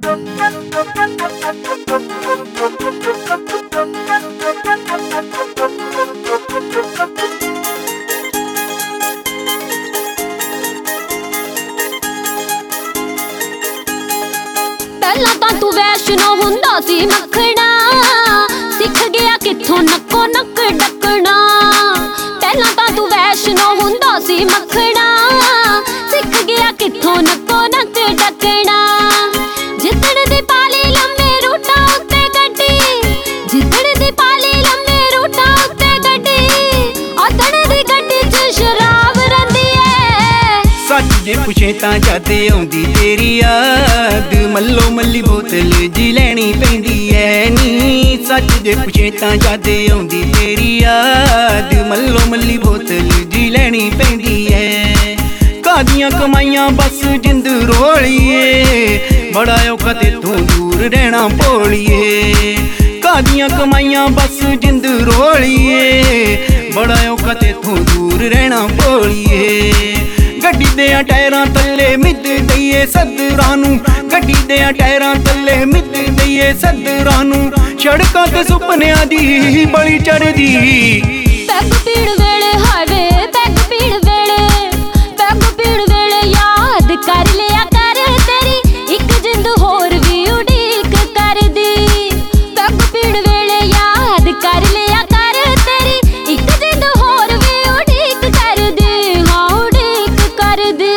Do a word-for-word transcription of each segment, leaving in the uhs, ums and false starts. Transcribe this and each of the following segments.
ਪਹਿਲਾਂ ਤਾਂ ਤੂੰ ਵੈਸ਼ਨੋ ਹੁੰਦਾ ਸੀ ਮੱਖਣਾ, ਸਿੱਖ ਗਿਆ ਕਿੱਥੋਂ ਨੱਕੋ ਨੱਕ ਡੱਕਣਾ। ਪਹਿਲਾਂ ਤਾਂ ਤੂੰ ਵੈਸ਼ਨੋ ਹੁੰਦਾ ਸੀ ਮੱਖਣਾ, ਸਿੱਖ ਗਿਆ ਕਿੱਥੋਂ ਨੱਕੋ ਨੱਕ ਡੱਕਣਾ। ਜਿੱਦਣ ਦੀ ਪਾਲੀ ਲੰਮੇ ਰੂਟਾਂ ਉੱਤੇ ਗੱਡੀ, ਜਿੱਦਣ ਦੀ ਪਾਲੀ ਲੰਮੇ ਰੂਟਾਂ ਉੱਤੇ ਗੱਡੀ, ਉਦਣ ਦੀ ਗੱਡੀ 'ਚ ਸ਼ਰਾਬ ਰਹਿੰਦੀ ਐ। ਸੱਚ ਜੇ ਪੁੱਛੇ ਤਾਂ ਜਦ ਆਉਂਦੀ ਤੇਰੀ ਯਾਦ, ਮੱਲੋ ਮੱਲੀ ਬੋਤਲ ਜੀ ਲੈਣੀ ਪੈਂਦੀ ਐ ਨੀ। ਸੱਚ ਜੇ ਪੁੱਛੇ ਤਾਂ ਜਦ ਆਉਂਦੀ ਤੇਰੀ ਯਾਦ, ਮੱਲੋ ਮੱਲੀ ਬੋਤਲ ਜੀ ਲੈਣੀ ਪੈਂਦੀ ਐ। ਕਾਦੀਆਂ ਕਮਾਈਆਂ ਬਸ ਜਿੰਦ ਰੋਲੀਏ, ਬੜਾ ਔਖਾ ਤੇਥੋਂ ਦੂਰ ਰਹਿਣਾ ਭੋਲੀਏ। ਕਾਦੀਆਂ ਕਮਾਈਆਂ ਬਸ ਜਿੰਦ ਰੋਲੀਏ, ਬੜਾ ਔਖਾ ਤੇਥੋਂ ਦੂਰ ਰਹਿਣਾ ਭੋਲੀਏ। ਗੱਡੀ ਦੇ ਟਾਇਰਾਂ ਥੱਲੇ ਮਿੱਧ ਦਈਏ ਸੱਦਰਾਂ ਨੂੰ, ਗੱਡੀ ਦੇ ਟਾਇਰਾਂ ਥੱਲੇ ਮਿੱਧ ਦਈਏ ਸੱਦਰਾਂ ਨੂੰ। ਸੜਕਾਂ ਤੇ ਸੁਪਨਿਆਂ ਦੀ ਬਲੀ ਚੜਦੀ, ਪੈਗ ਪੀਣ ਵੇਲੇ ਹਾਵੇ ਪੈਗ ਪੀਣ ਵੇਲੇ, ਪੈਗ ਪੀਣ ਵੇਲੇ ਯਾਦ ਕਰ ਲਿਆ ਕਰ ਤੇਰੀ ਇੱਕ ਜਿੰਦ ਹੋਰ ਵੀ ਉਡੀਕ ਕਰਦੀ। ਪੈਗ ਪੀਣ ਵੇਲੇ ਯਾਦ ਕਰ ਲਿਆ ਕਰ ਤੇਰੀ ਇੱਕ ਜਿੰਦ ਹੋਰ ਵੀ ਉਡੀਕ ਕਰਦੀ, ਹਾਂ ਉਡੀਕ ਕਰਦੀ।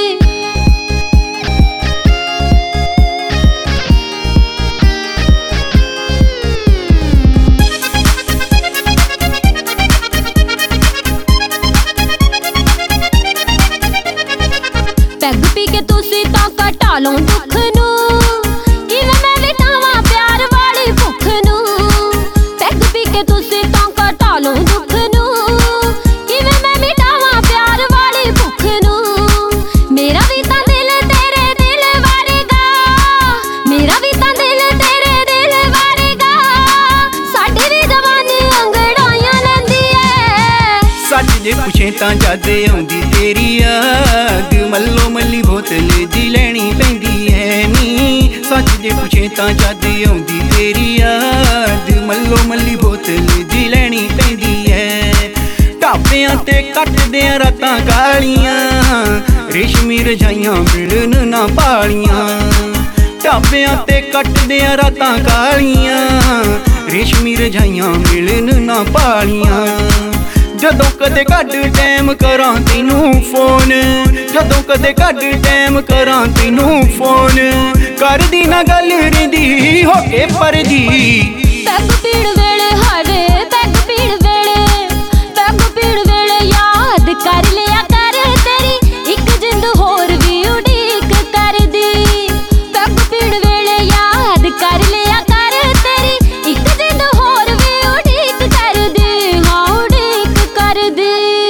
ਪੈਗ ਪੀ ਕੇ ਤੁਸੀਂ ਤਾਂ ਘਟਾ ਲਓ ਦੁੱਖ ਨੂੰ, ਕਿਵੇਂ ਮੈਂ ਲਿਟਾਵਾਂ ਪਿਆਰ ਵਾਲੀ ਭੁੱਖ ਨੂੰ। ਪੈਗ ਪੀ ਕੇ ਤੁਸੀਂ ਤਾਂ ਘਟਾ ਲਓ ਦੁੱਖ ਨੂੰ, ਕਿਵੇਂ ਮੈਂ ਮਿਟਾਵਾਂ ਪਿਆਰ ਵਾਲੀ ਭੁੱਖ ਨੂੰ। ਮੇਰਾ ਵੀ ਤਾਂ ਦਿਲ ਤੇਰੇ ਦਿਲ ਵਰਗਾ, ਮੇਰਾ ਵੀ ਤਾਂ ਦਿਲ ਤੇਰੇ ਦਿਲ ਵਰਗਾ, ਸਾਡੀ ਵੀ ਜਵਾਨੀ ਅੰਗੜਾਈਆਂ ਲੈਂਦੀ ਐ। ਸੱਚ ਜੇ ਪੁੱਛੇ ਤਾਂ ਜਦ ਆਉਂਦੀ ਤੇਰੀ ਯਾਦ, ਮੱਲੋ ਮੱਲੀ ਬੋਤਲ ਜੀ ਲੈਣੀ ਪੈਂਦੀ ਐ ਨੀ। ਸੱਚ ਜੇ ਪੁੱਛੇ ਤਾਂ ਜਦ ਆਉਂਦੀ ਤੇਰੀ ਯਾਦ, ਮੱਲੋ ਮੱਲੀ ਬੋਤਲ ਜੀ ਲੈਣੀ ਪੈਂਦੀ ਐ। ਢਾਬਿਆਂ ਤੇ ਕੱਟਦੇ ਰਾਤਾਂ ਕਾਲੀਆਂ, ਰੇਸ਼ਮੀ ਰਜਾਈਆਂ ਮਿਲਣ ਨਾ ਪਾਲੀਆਂ। ਢਾਬਿਆਂ ਤੇ ਕੱਟਦੇ ਰਾਤਾਂ ਕਾਲੀਆਂ, ਰੇਸ਼ਮੀ ਰਜਾਈਆਂ ਮਿਲਣ ਨਾ ਪਾਲੀਆਂ। ਜਦੋਂ ਕਦੇ ਕੱਢ ਟਾਈਮ ਕਰਾਂ ਤੈਨੂੰ ਫੋਨ, ਜਦੋਂ ਕਦੇ ਕੱਢ ਟਾਈਮ ਕਰਾਂ ਤੈਨੂੰ ਫੋਨ, ਕਰਦੀ ਨਾ ਗੱਲ ਰਹਿੰਦੀ ਹੋ ਕੇ ਪਰਦੀ। ਪੈਗ ਪੀਣ ਵੇਲੇ ਹਾਵੇ ਪੈਗ ਪੀਣ ਵੇਲੇ, ਪੈਗ ਪੀਣ ਵੇਲੇ ਯਾਦ ਕਰ ਲਿਆ ਕਰ ਤੇਰੀ ਇੱਕ ਜਿੰਦ ਹੋਰ ਵੀ ਉਡੀਕ ਕਰਦੀ। ਪੈਗ ਪੀਣ ਵੇਲੇ ਯਾਦ ਕਰ ਲਿਆ ਕਰ ਤੇਰੀ ਇੱਕ ਜਿੰਦ ਹੋਰ ਵੀ ਉਡੀਕ ਕਰਦੀ, ਹਾਂ ਉਡੀਕ ਕਰਦੀ।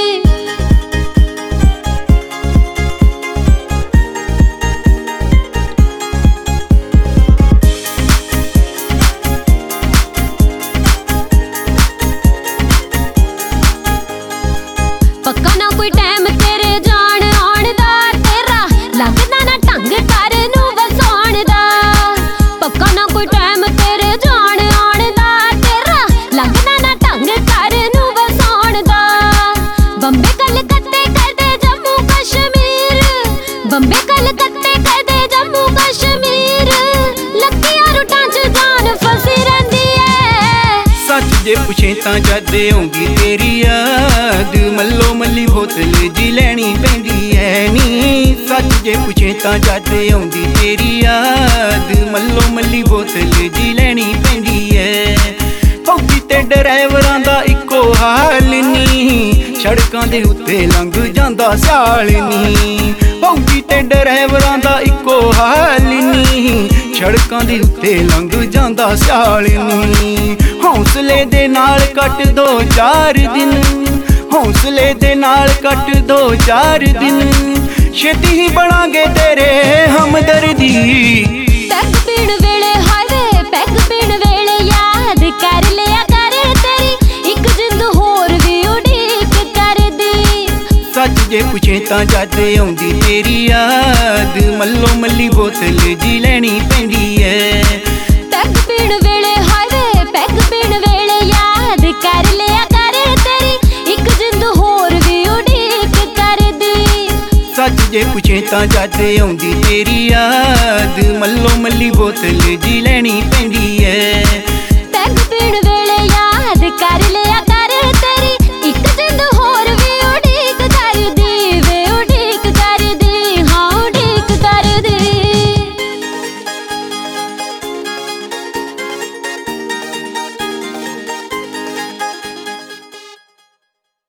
ਪੱਕਾ ਨਾ ਕੋਈ ਟਾਈਮ ਤੇਰੇ ਜਾਣ ਆਉਣ ਦਾ, ਤੇਰਾ ਲੱਗਦਾ ਨਾ ਢੰਗ ਘਰ ਨੂੰ ਵਸਾਉਣ ਦਾ। ਪੱਕਾ ਨਾ ਕੋਈ ਟਾਈਮ ਤੇਰੇ ਜਾਣ ਆਉਣ ਦਾ, ਤੇਰਾ ਲੱਗਦਾ ਨਾ ਢੰਗ ਘਰ ਨੂੰ ਵਸਾਉਣ ਦਾ। ਬੰਬੇ ਕਲਕੱਤੇ ਕਰਦੇ ਜੰਮੂ ਕਸ਼ਮੀਰ, ਬੰਬੇ ਕਲਕੱਤੇ ਕਰਦੇ ਜੰਮੂ ਕਸ਼ਮੀਰ, ਲੱਗੀਆਂ ਰੂਟਾਂ 'ਚ ਜਾਨ ਫਸੀ ਰਹਿੰਦੀ ਐ। ਸੱਚ ਜੇ ਪੁੱਛੇ ਤਾਂ ਜਦ ਆਉਂਦੀ ਤੇਰੀ ਯਾਦ, ਮੱਲੋ ਮੱਲੀ ਬੋਤਲ ਜੀ ਲੈਣੀ ਪੈਂਦੀ ਐ ਨੀ। ਸੱਚ ਜੇ ਪੁੱਛੇ ਤਾਂ ਜਦ ਆਉਂਦੀ ਤੇਰੀ ਯਾਦ, ਮੱਲੋ ਮੱਲੀ ਬੋਤਲ ਜੀ ਲੈਣੀ ਪੈਂਦੀ ਐ। ਫੌਜੀ ਤੇ ਡਰਾਈਵਰਾਂ ਦਾ ਇੱਕੋ ਹਾਲ ਨੀ, ਸੜਕਾਂ ਦੇ ਉੱਤੇ ਲੰਘ ਜਾਂਦਾ ਸਿਆਲ ਨੀ। ਫੌਜੀ ਤੇ ਡਰਾਈਵਰਾਂ ਦਾ ਇੱਕੋ ਹਾਲ ਨੀ, ਸੜਕਾਂ ਦੇ ਉੱਤੇ ਲੰਘ ਜਾਂਦਾ ਸਿਆਲ ਨੀ। ਹੌਸਲੇ ਦੇ ਨਾਲ ਕੱਟ ਦੋ ਚਾਰ ਦਿਨ, ਹੌਸਲੇ ਦੇ ਨਾਲ ਕੱਟ ਦੋ ਚਾਰ ਦਿਨ, ਛੇਤੀ ਹੀ ਬਣਾਂਗੇ ਤੇਰੇ ਹਮਦਰਦੀ। ਪੈਗ ਪੀਣ ਵੇਲੇ ਹਾਵੇ ਪੈਗ ਪੀਣ ਵੇਲੇ ਯਾਦ ਕਰ ਲਿਆ ਕਰ ਤੇਰੀ ਇੱਕ ਜਿੰਦ ਹੋਰ ਵੀ ਉਡੀਕ ਕਰਦੀ। ਸੱਚ ਜੇ ਪੁੱਛੇ ਤਾਂ ਜਦ ਆਉਂਦੀ ਤੇਰੀ ਯਾਦ, ਮੱਲੋ ਮੱਲੀ ਮੱਲੀ ਬੋਤਲ ਜੀ ਲੈਣੀ ਪੈਂਦੀ ਐ। ਪੈਗ ਪੀਣ ਵੇਲੇ ਹਾਏ ਵੇ ਪੈਗ ਪੀਣ ਵੇਲੇ ਯਾਦ ਕਰ ਲਿਆ ਕਰ ਤੇਰੀ ਇੱਕ ਜਿੰਦ ਹੋਰ ਵੀ ਉਡੀਕ ਕਰਦੀ। ਸੱਚ ਜੇ ਪੁੱਛੇ ਤਾਂ ਜਦ ਆਉਂਦੀ ਤੇਰੀ ਯਾਦ ਮੱਲੋ ਮੱਲੀ ਬੋਤਲ ਜੀ ਲੈਣੀ ਪੈਂਦੀ ਐ।